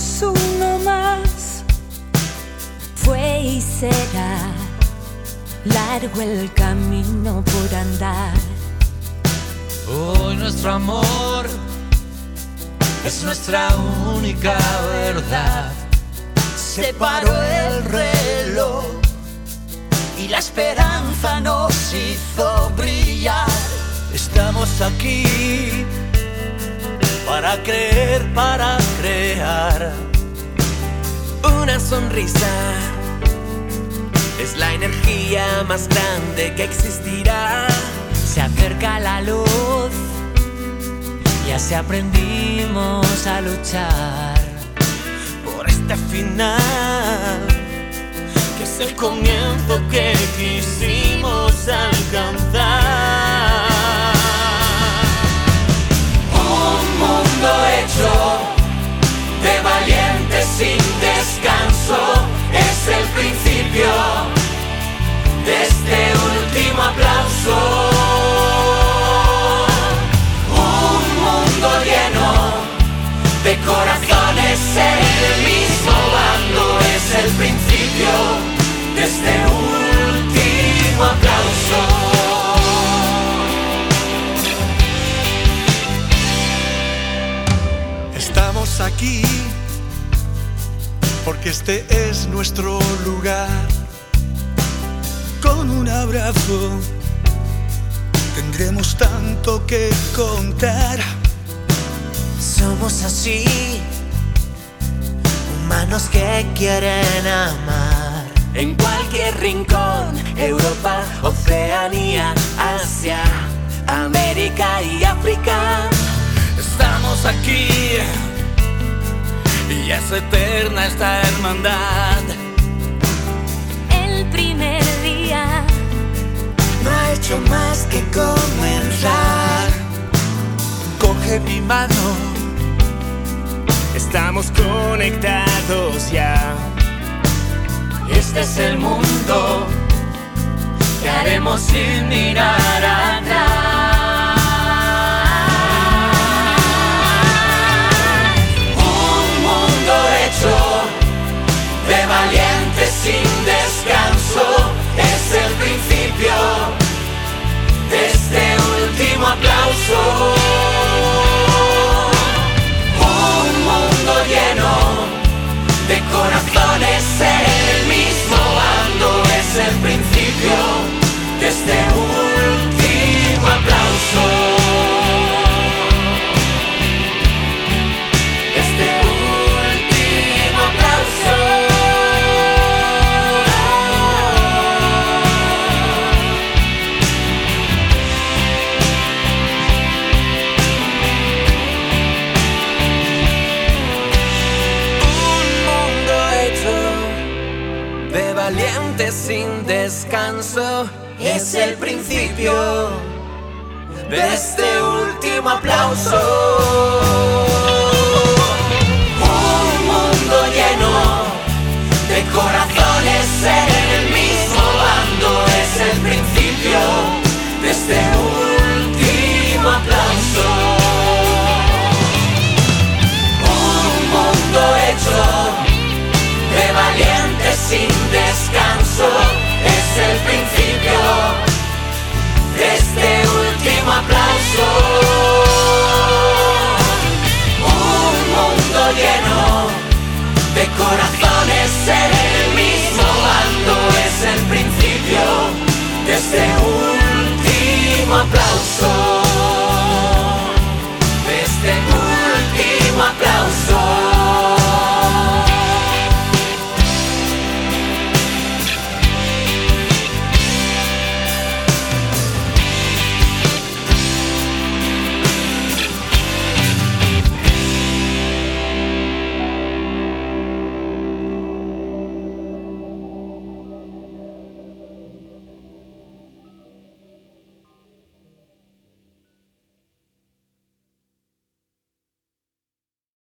somos uno más. Fue y será largo el camino por andar. Hoy nuestro amor es nuestra única verdad. Se paró el reloj y la esperanza nos hizo brillar. Estamos aquí para creer, para crear. Una sonrisa es la energía más grande que existirá. Se acerca la luz, ya se aprendimos a luchar Por este final, que es el comienzo que quisimos alcanzar. Un mundo hecho de valientes sin descanso es el principio de este último aplauso. Un mundo lleno de corazones en el mismo bando es el principio de este último aplauso. Estamos aquí porque este es nuestro lugar. Con un abrazo tendremos tanto que contar. Somos así, humanos que quieren amar. En cualquier rincón, Europa, Oceanía, Asia, América y África. Estamos aquí y es eterna esta hermandad. el primer día. No ha hecho más que comenzar. Coge mi mano, Estamos conectados ya. Este es el mundo que haremos sin mirar atrás. Un mundo hecho de valientes sin descanso es el principio de este último aplauso. Un mundo lleno de corazones en el mismo bando es el principio de este último aplauso. Este último aplauso. De valientes sin descanso Es el principio de este último aplauso. Un mundo lleno de corazones en el mismo bando es el principio de este último aplauso. Un mundo hecho de valientes sin descanso es el principio de este último aplauso. Un mundo lleno de corazones en el mismo bando es el principio de este último aplauso.